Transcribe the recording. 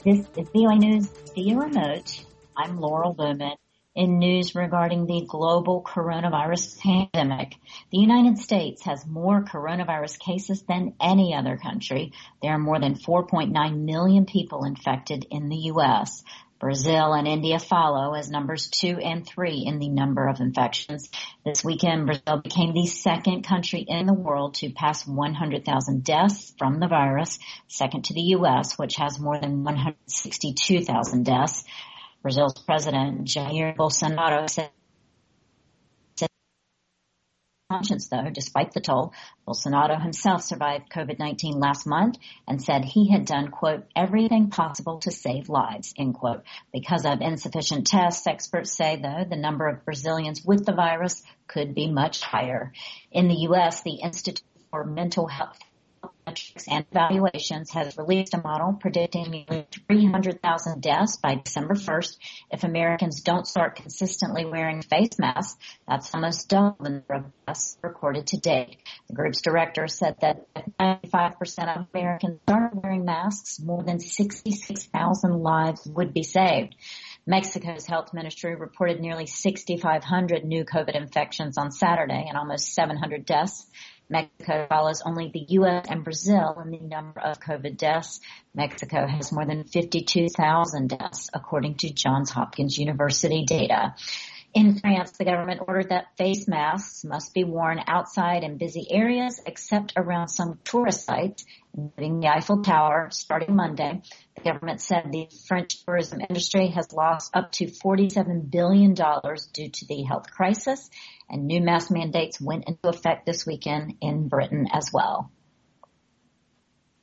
This is VOA News via remote. I'm Laurel Bowman. In news regarding the global coronavirus pandemic, the United States has more coronavirus cases than any other country. There are more than 4.9 million people infected in the U.S. Brazil and India follow as numbers 2 and 3 in the number of infections. This weekend, Brazil became the second country in the world to pass 100,000 deaths from the virus, second to the U.S., which has more than 162,000 deaths. Brazil's President Jair Bolsonaro said conscience, though, despite the toll. Bolsonaro himself survived COVID-19 last month and said he had done, quote, everything possible to save lives, end quote. Because of insufficient tests, experts say, though, the number of Brazilians with the virus could be much higher. In the U.S., the Institute for Mental Health Metrics and Evaluations has released a model predicting nearly 300,000 deaths by December 1st if Americans don't start consistently wearing face masks. That's almost double the number of deaths recorded to date. The group's director said that if 95% of Americans started wearing masks, more than 66,000 lives would be saved. Mexico's health ministry reported nearly 6,500 new COVID infections on Saturday and almost 700 deaths. Mexico follows only the U.S. and Brazil in the number of COVID deaths. Mexico has more than 52,000 deaths, according to Johns Hopkins University data. In France, the government ordered that face masks must be worn outside in busy areas except around some tourist sites, including the Eiffel Tower, starting Monday. The government said the French tourism industry has lost up to $47 billion due to the health crisis, and new mask mandates went into effect this weekend in Britain as well.